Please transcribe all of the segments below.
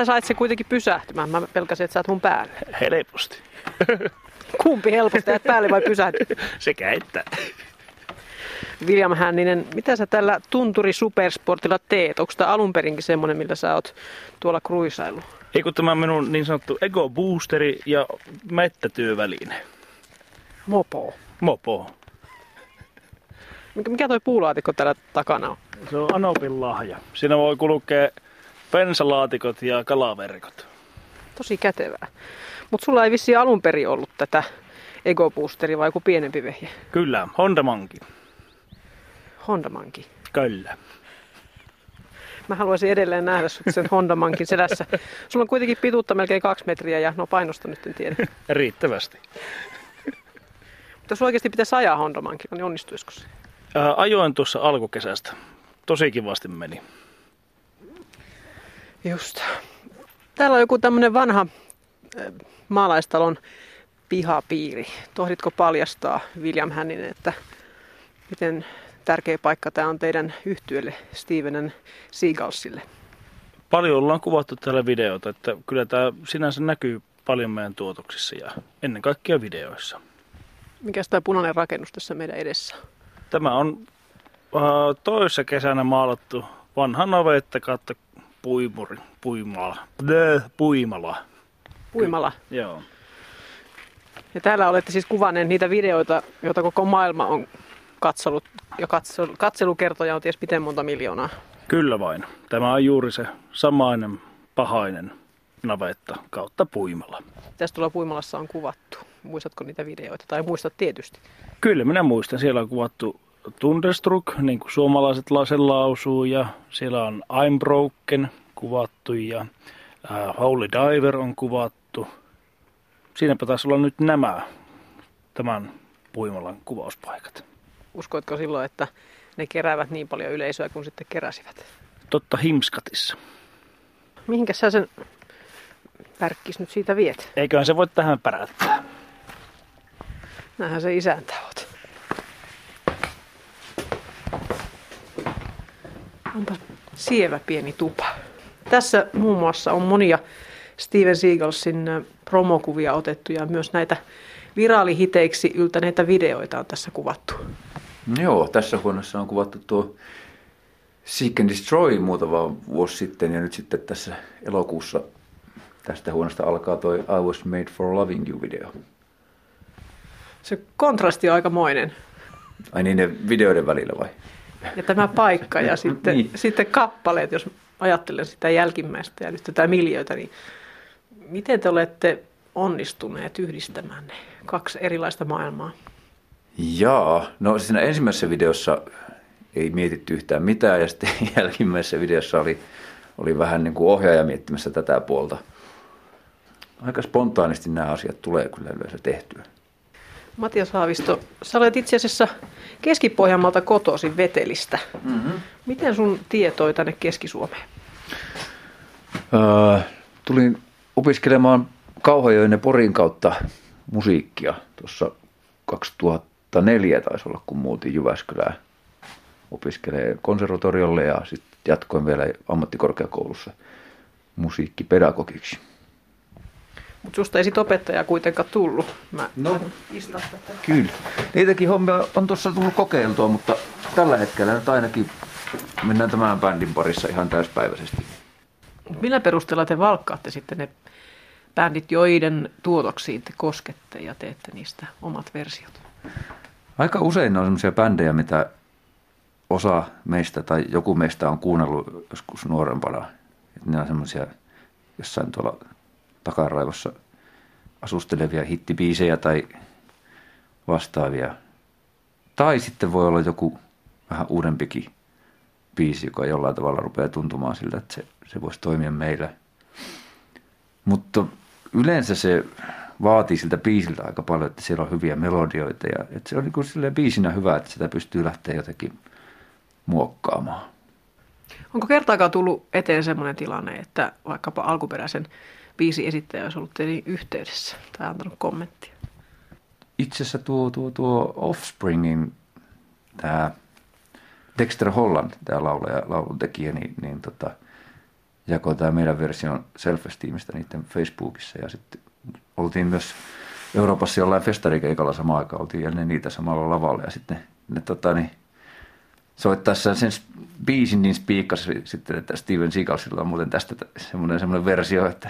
sä sait se kuitenkin pysähtymään? Mä pelkäsin, että sä oot mun päällä. Helposti. Kumpi helposti, että päälle vai pysähdy? Sekä että. William Hänninen, mitä sä tällä Tunturi Supersportilla teet? Onko tämä alun perinkin semmoinen, millä sä oot tuolla kruisaillut? Ei kun tämä minun niin sanottu Ego Boosteri ja mettätyöväline. Mopo. Mikä toi puulaatikko täällä takana on? Se on Anopin lahja. Siinä voi kulkea pensalaatikot ja kalaverkot. Tosi kätevää. Mutta sulla ei vissiin alun perin ollut tätä Ego Boosteria vai joku pienempi vehje? Kyllä, Honda Monkey. Honda Monkey. Kyllä. Mä haluaisin edelleen nähdä sut sen Honda Monkeyn selässä. Sulla on kuitenkin pituutta melkein 2 metriä ja no painosta nyt en tiedä. Riittävästi. Mutta jos oikeasti pitäisi ajaa Honda Monkey, niin onnistuisiko se? Ajoin tuossa alkukesästä. Tosi kivasti meni. Just. Täällä on joku tämmönen vanha maalaistalon pihapiiri. Tohditko paljastaa, William Hänninen, että miten tärkeä paikka tämä on teidän yhtyeelle Steven Seagalsille? Paljon ollaan kuvattu täällä videota, että kyllä tämä sinänsä näkyy paljon meidän tuotoksissa ja ennen kaikkea videoissa. Mikäs tämä punainen rakennus tässä meidän edessä? Tämä on toissa kesänä maalattu vanha navetta kautta puimala. Puimala? Joo. Ja täällä olette siis kuvanneet niitä videoita, joita koko maailma on katsellut. Ja katselukertoja on ties miten monta miljoonaa. Kyllä vain. Tämä on juuri se samainen pahainen navetta kautta puimala. Tästä tuolla puimalassa on kuvattu. Muistatko niitä videoita? Tai muistat tietysti. Kyllä minä muistan. Siellä on kuvattu Thunderstruck, niin kuin suomalaiset sen lausuu. Ja siellä on I'm Broken kuvattu ja Holy Diver on kuvattu. Siinäpä taisi olla nyt tämän puimalan kuvauspaikat. Uskoitko silloin, että ne keräävät niin paljon yleisöä kuin sitten keräsivät? Totta Himskatissa. Mihinkä sä sen pärkkis nyt siitä viet? Eiköhän se voi tähän päräyttää. Näinhän se isäntä oot. Onpa sievä pieni tupa. Tässä muun muassa on monia Steven Seagalsin promokuvia otettu ja myös näitä viraalihiteiksi yltäneitä videoita on tässä kuvattu. Joo, tässä huoneessa on kuvattu tuo Seek and Destroy muutama vuosi sitten ja nyt sitten tässä elokuussa tästä huoneesta alkaa toi I Was Made for Loving You -video. Se kontrasti on aikamoinen. Ai niin, ne videoiden välillä vai? Ja tämä paikka ja sitten, Niin. sitten kappaleet, jos ajattelen sitä jälkimmäistä ja nyt tätä miljöitä, niin miten te olette onnistuneet yhdistämään ne 2 erilaista maailmaa? Jaa, no siinä ensimmäisessä videossa ei mietitty yhtään mitään ja sitten jälkimmäisessä videossa oli vähän niin kuin ohjaaja miettimässä tätä puolta. Aika spontaanisti nämä asiat tulee kyllä yleensä tehtyä. Matias Haavisto, sä olet itse asiassa Keski-Pohjanmaalta kotoisin Vetelistä. Mm-hmm. Miten sun tie toi tänne Keski-Suomeen? Tulin opiskelemaan Kauhajoen ja Porin kautta musiikkia. Tuossa 2004 taisi olla, kun muutin Jyväskylään opiskelee konservatoriolle ja sitten jatkoin vielä ammattikorkeakoulussa musiikkipedagogiksi. Mutta susta ei sit opettajaa kuitenkaan tullut. Kyllä. Niitäkin hommia on tuossa tullut kokeiltua, mutta tällä hetkellä nyt ainakin mennään tämän bändin parissa ihan täyspäiväisesti. Millä perusteella te valkkaatte sitten ne bändit, joiden tuotoksiin te koskette ja teette niistä omat versiot? Aika usein on sellaisia bändejä, mitä osa meistä tai joku meistä on kuunnellut joskus nuorempana. Ne on semmoisia jossain tuolla takaraivossa asustelevia hittibiisejä tai vastaavia. Tai sitten voi olla joku vähän uudempikin biisi, joka jollain tavalla rupeaa tuntumaan siltä, että se voisi toimia meillä. Mutta yleensä se vaatii siltä biisiltä aika paljon, että siellä on hyviä melodioita ja että se on niin kuin silleen biisinä hyvä, että sitä pystyy lähteä jotenkin muokkaamaan. Onko kertaakaan tullut eteen sellainen tilanne, että vaikkapa alkuperäisen biisin esittäjä olisi ollut teidän yhteydessä tai antanut kommenttia? Itse asiassa tuo Offspringin tämä Dexter Holland, tämä lauluntekijä, niin jakoi tämä meidän version Self-Esteemistä niiden Facebookissa ja sitten oltiin myös Euroopassa jollain festarikeikalla samaan aikaan, oltiin ennen niitä samalla lavalla ja sitten ne soittaessa sen biisin niin spiikkasi sitten, että Steven Seagalsilla on muuten tästä semmoinen versio, että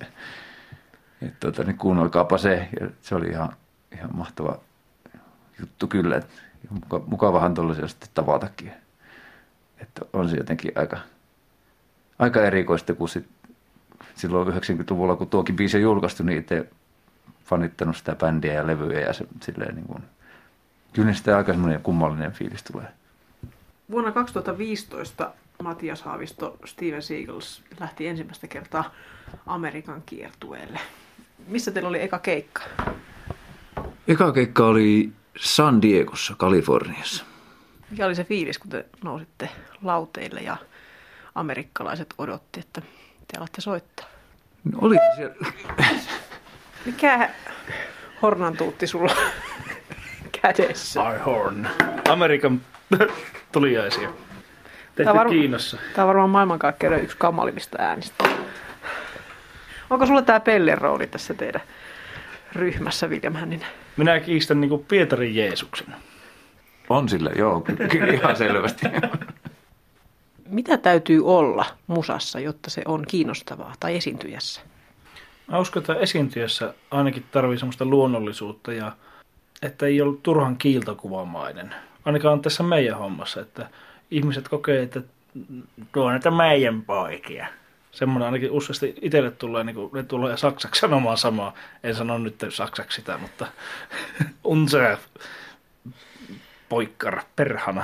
niin kuunnelkaapa se. Ja se oli ihan mahtava juttu kyllä. Että mukavahan tuollaisia sitten tavatakin. Että on se jotenkin aika erikoista, kun silloin 90-luvulla, kun tuokin biisi on julkaistu, niin itse fanittanut sitä bändiä ja levyjä ja se silleen niin kuin, kyllä sitä aika semmoinen kummallinen fiilis tulee. Vuonna 2015 Matias Haavisto Steven Seagals lähti ensimmäistä kertaa Amerikan kiertueelle. Missä teillä oli eka keikka? Eka keikka oli San Diegossa, Kaliforniassa. Mikä oli se fiilis, kun te nousitte lauteille ja amerikkalaiset odotti, että te alatte soittaa? No, oli siellä. Mikä hornantuutti sulla kädessä? I horn. Amerikan tuliaisia. Tehty Kiinassa. Tämä on varmaan maailmankaikkeuden yksi kamalimmista äänistä. Onko sulla tämä Pellen rooli tässä teidän ryhmässä, William Hänninen? Minä kiistän niin kuin Pietarin Jeesuksen. On sillä, joo, kyllä ihan selvästi. Mitä täytyy olla musassa, jotta se on kiinnostavaa tai esiintyjässä? Mä uskon, että esiintyjässä ainakin tarvii semmoista luonnollisuutta ja että ei ole turhan kiiltokuvamainen. Ainakaan tässä meidän hommassa, että ihmiset kokee, että tuo näitä meidän poikia. Semmoinen ainakin useasti itselle tulee, niin kuin ne tulee saksaksi sanomaan samaa. En sano nyt saksaksi sitä, mutta unser poikkar perhana.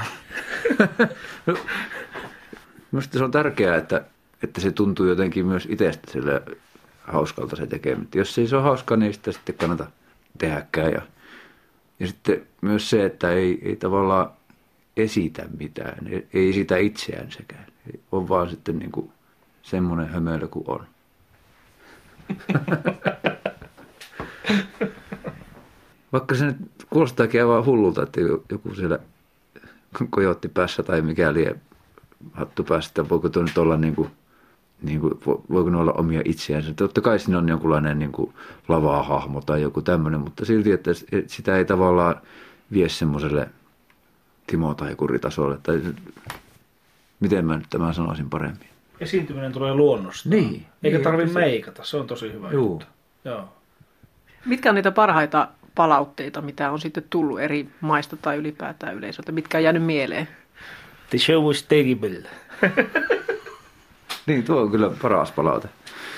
Minusta se on tärkeää, että se tuntuu jotenkin myös itsestä sille hauskalta se tekeminen. Jos ei se ole hauskaa, niin sitä sitten kannata tehdäkään. Ja sitten myös se, että ei tavallaan esitä mitään, ei esitä itseään sekään. On vaan sitten niin kuin semmoinen hömöilö kuin on. Vaikka se nyt kuulostaakin aivan hullulta, että joku siellä kojotti päässä tai mikäli hattu päässä, voiko tuo nyt olla voiko ne olla omia itseänsä. Totta kai siinä on jonkunlainen niin kuin lavaa-hahmo tai joku tämmöinen, mutta silti, että sitä ei tavallaan vie semmoiselle Timo Taikuri-tasolle. Tai miten mä nyt tämän sanoisin paremmin? Esiintyminen tulee luonnosta. Niin. Eikä tarvitse meikata, se on tosi hyvä juttu. Joo. Mitkä on niitä parhaita palautteita, mitä on sitten tullut eri maista tai ylipäätään yleisöltä? Mitkä on jäänyt mieleen? The show was terrible. Niin, tuo on kyllä paras palaute.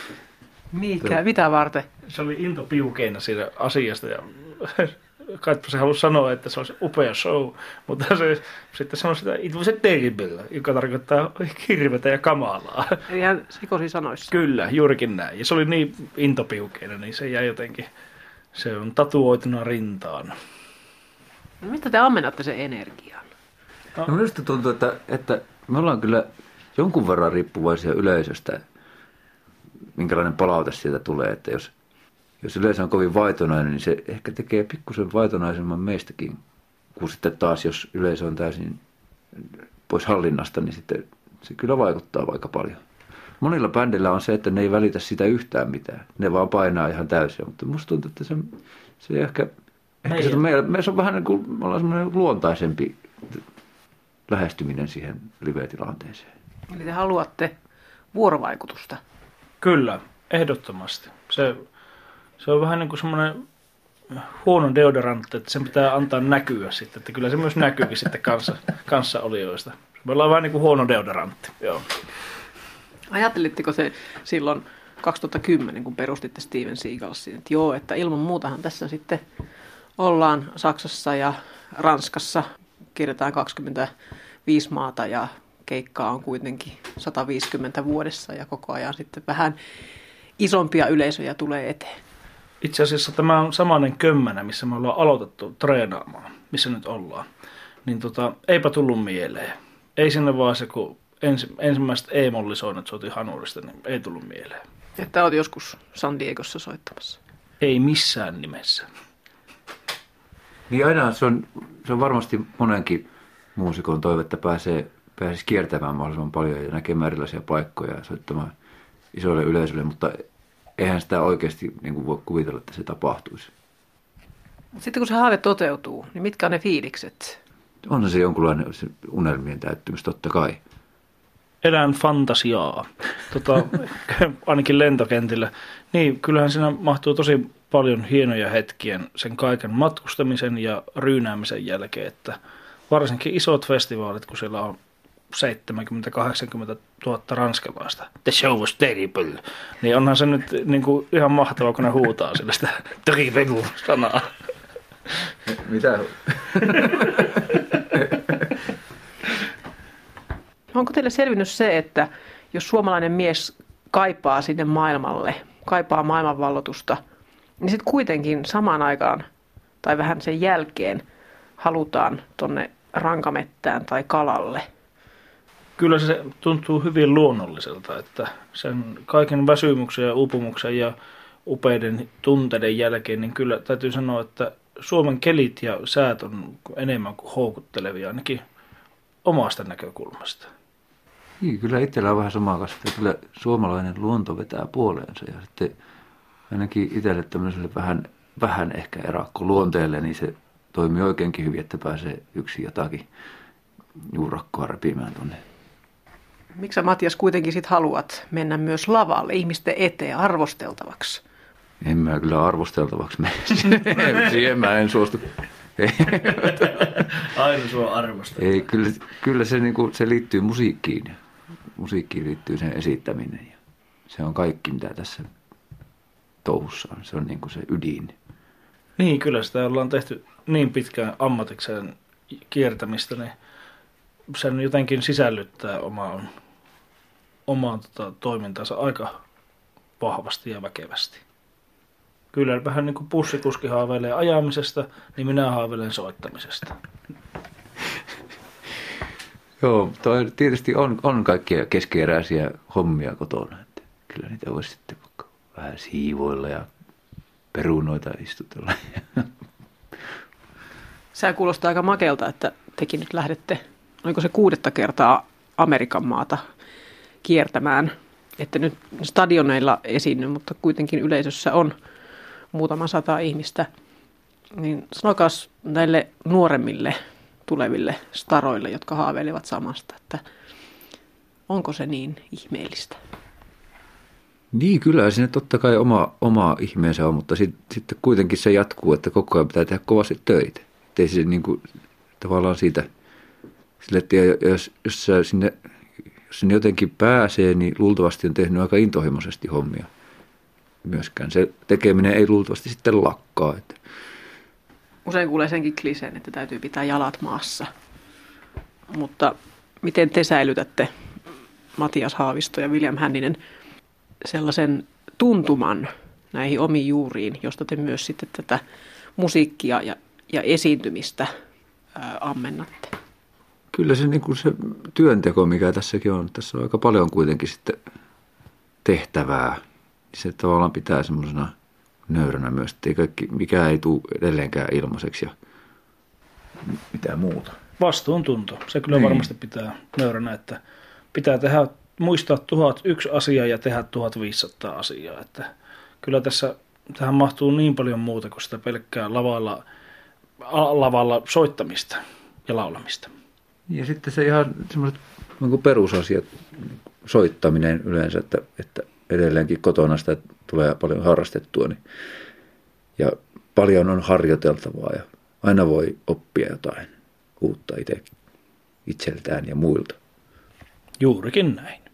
Mitä varten? Se oli into piukeina siitä asiasta ja kaipa se halusi sanoa, että se olisi upea show, mutta se sitten sanoi sitä it was a terrible, joka tarkoittaa hirvetä ja kamalaa. Eli hän sekosi sanoissa. Kyllä, juurikin näin. Ja se oli niin into piukeina, niin se jäi jotenkin, se on tatuoituna rintaan. No, mistä te ammennatte sen energian? No minusta tuntuu, että me ollaan kyllä jonkun verran riippuvaisia yleisöstä, minkälainen palaute sieltä tulee, että jos yleisö on kovin vaitonainen, niin se ehkä tekee pikkusen vaitonaisemman meistäkin, kun sitten taas jos yleisö on täysin pois hallinnasta, niin sitten se kyllä vaikuttaa aika paljon. Monilla bändillä on se, että ne ei välitä sitä yhtään mitään, ne vaan painaa ihan täysin, mutta musta tuntuu, että se ehkä se on meissä on vähän niin kuin, me ollaan semmoinen luontaisempi lähestyminen siihen live-tilanteeseen. Eli te haluatte vuorovaikutusta? Kyllä, ehdottomasti. Se on vähän niin kuin semmoinen huono deodorantti, että sen pitää antaa näkyä sitten. Että kyllä se myös näkyykin sitten kanssaolijoista. Me ollaan vähän niin kuin huono deodorantti. Joo. Ajattelitteko se silloin 2010, kun perustitte Steven Seagalsin, että joo, että ilman muutahan tässä sitten ollaan Saksassa ja Ranskassa, kierretään 25 maata ja keikkaa on kuitenkin 150 vuodessa ja koko ajan sitten vähän isompia yleisöjä tulee eteen. Itse asiassa tämä on samainen kömmänä, missä me ollaan aloitettu treenaamaan, missä nyt ollaan. Niin eipä tullut mieleen. Ei sinne vaan se, kun ensimmäiset E-mollisoinnit soitin hanurista, niin ei tullut mieleen. Että olet joskus San Diegossa soittamassa? Ei missään nimessä. Niin aina se on varmasti monenkin muusikon toive, että pääsisi kiertämään mahdollisimman paljon ja näkemään erilaisia paikkoja ja soittamaan isolle yleisölle, mutta eihän sitä oikeasti niin kuin voi kuvitella, että se tapahtuisi. Sitten kun se haave toteutuu, niin mitkä on ne fiilikset? On se jonkunlainen se unelmien täyttymys, totta kai. Elän fantasiaa, ainakin lentokentillä. Niin, kyllähän siinä mahtuu tosi paljon hienoja hetkiä sen kaiken matkustamisen ja ryynäämisen jälkeen, että varsinkin isot festivaalit, kun siellä on 70-80 000 ranskalaista. The show was terrible. Niin onhan se nyt niin kuin ihan mahtavaa, kun ne huutaa sille sitä terrible-sanaa. Mitä? Onko teille selvinnyt se, että jos suomalainen mies kaipaa sinne maailmalle, kaipaa maailmanvallotusta, niin sitten kuitenkin samaan aikaan tai vähän sen jälkeen halutaan tonne rankamettään tai kalalle? Kyllä se tuntuu hyvin luonnolliselta, että sen kaiken väsymyksen ja uupumuksen ja upeiden tunteiden jälkeen, niin kyllä täytyy sanoa, että Suomen kelit ja säät on enemmän kuin houkuttelevia ainakin omasta näkökulmasta. Niin, kyllä itsellä on vähän samaa kasvua. Kyllä suomalainen luonto vetää puoleensa ja sitten ainakin itselle tämmöiselle vähän ehkä erakko luonteelle, niin se toimii oikeinkin hyvin, että pääsee yksin jotakin juurakkoa repimään tuonne. Miksi sä, Matias, kuitenkin sit haluat mennä myös lavalle ihmisten eteen arvosteltavaksi? En mä kyllä arvosteltavaksi mene. Siihen mä en suostu. Aina sua arvostetaan. Ei, kyllä se, niin se liittyy musiikkiin. Musiikkiin liittyy sen esittäminen. Ja se on kaikki, mitä tässä touhussa on. Se on niin kuin se ydin. Niin, kyllä sitä ollaan tehty niin pitkään ammatikseen kiertämistä, niin sen jotenkin sisällyttää omaan toimintansa aika vahvasti ja väkevästi. Kyllä vähän niin kuin pussikuski haaveilee ajamisesta, niin minä haaveilen soittamisesta. Joo, toi tietysti on kaikkia keskeeräisiä hommia kotona. Että kyllä niitä voisi sitten vaikka vähän siivoilla ja perunoita istutella. Sä kuulostaa aika makelta, että tekin nyt lähdette, oliko se 6. kertaa Amerikan maata kiertämään. Että nyt stadioneilla esiinny, mutta kuitenkin yleisössä on muutama 100 ihmistä. Niin sanokas näille nuoremmille tuleville staroille, jotka haaveilevat samasta, että onko se niin ihmeellistä? Niin, kyllä siinä totta kai oma ihmeensä on, mutta sitten kuitenkin se jatkuu, että koko ajan pitää tehdä kovasti töitä. Ettei se niin kuin, tavallaan siitä, sille, että jos sinne jotenkin pääsee, niin luultavasti on tehnyt aika intohimoisesti hommia myöskään. Se tekeminen ei luultavasti sitten lakkaa. Että. Usein kuulee senkin kliseen, että täytyy pitää jalat maassa. Mutta miten te säilytätte, Matias Haavisto ja William Hänninen, sellaisen tuntuman näihin omiin juuriin, josta te myös sitten tätä musiikkia ja esiintymistä ammennatte? Kyllä se, niin kuin se työnteko, mikä tässäkin on, tässä on aika paljon kuitenkin sitten tehtävää. Se tavallaan pitää semmoisena nöyränä myös, että mikä ei tule edelleenkään ilmaiseksi ja mitään muuta. Vastuuntunto. Se kyllä varmasti pitää nöyränä, että pitää muistaa 1001 asiaa ja tehdä 1500 asiaa. Että kyllä tähän mahtuu niin paljon muuta kuin sitä pelkkää lavalla soittamista ja laulamista. Ja sitten se ihan semmoiset niin perusasiat, soittaminen yleensä, että edelleenkin kotona sitä tulee paljon harrastettua. Niin, ja paljon on harjoiteltavaa ja aina voi oppia jotain uutta itseltään ja muilta. Juurikin näin.